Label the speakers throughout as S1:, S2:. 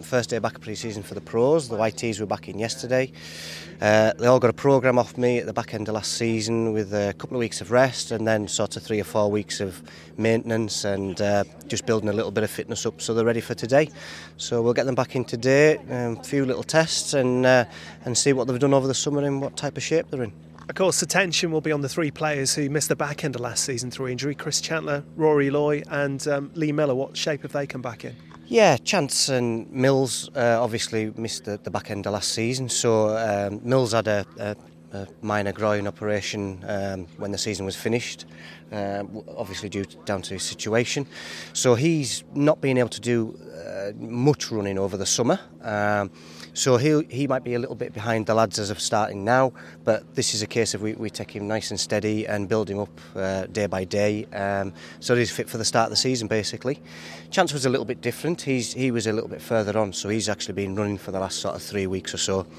S1: first day back of pre-season for the pros. The YTs were back in yesterday. They all got a programme off me at the back end of last season with a couple of weeks of rest and then sort of 3 or 4 weeks of maintenance and just building a little bit of fitness up so they're ready for today. So we'll get them back in today, a few little tests and see what they've done over the summer and what type of shape they're in.
S2: Of course, attention will be on the 3 players who missed the back end of last season through injury: Chris Chandler, Rory Loy and Lee Miller. What shape have they come back in?
S1: Yeah, Chance and Mills obviously missed the back end of last season. So Mills had a minor groin operation when the season was finished, obviously down to his situation. So he's not been able to do much running over the summer. So he might be a little bit behind the lads as of starting now, but this is a case of we take him nice and steady and build him up day by day, so he's fit for the start of the season basically. Chance was a little bit different. He was a little bit further on, so he's actually been running for the last sort of 3 weeks or so.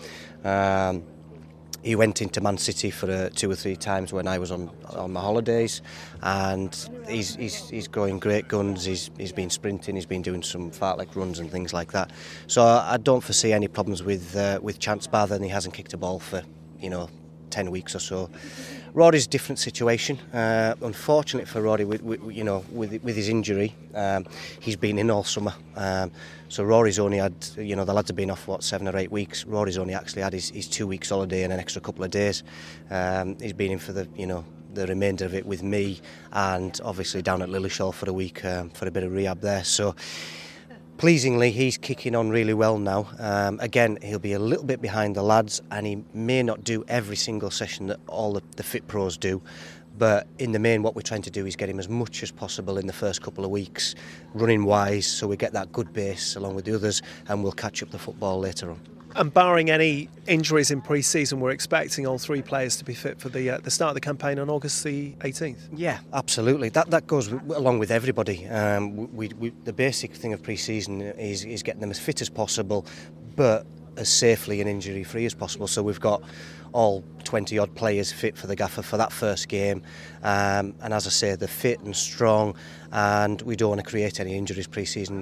S1: He went into Man City for 2 or 3 times when I was on my holidays, and he's going great guns. He's been sprinting, he's been doing some fartlek runs and things like that. So I don't foresee any problems with Chance, bar than he hasn't kicked a ball for 10 weeks or so. Rory's a different situation. Unfortunately for Rory, with his injury, he's been in all summer. So Rory's only had, the lads have been off 7 or 8 weeks. Rory's only actually had his 2 weeks holiday and an extra couple of days. He's been in for the remainder of it with me, and obviously down at Lilleshall for a week for a bit of rehab there. So pleasingly, he's kicking on really well now. Again, he'll be a little bit behind the lads, and he may not do every single session that all the fit pros do. But in the main, what we're trying to do is get him as much as possible in the first couple of weeks, running wise, so we get that good base along with the others, and we'll catch up the football later on.
S2: And barring any injuries in pre-season, we're expecting all 3 players to be fit for the start of the campaign on August the 18th.
S1: Yeah, absolutely. That goes along with everybody. The basic thing of pre-season is getting them as fit as possible, but as safely and injury-free as possible. So we've got all 20-odd players fit for the gaffer for that first game. And as I say, they're fit and strong, and we don't want to create any injuries pre-season,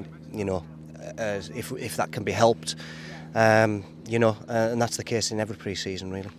S1: if that can be helped. And that's the case in every pre-season, really.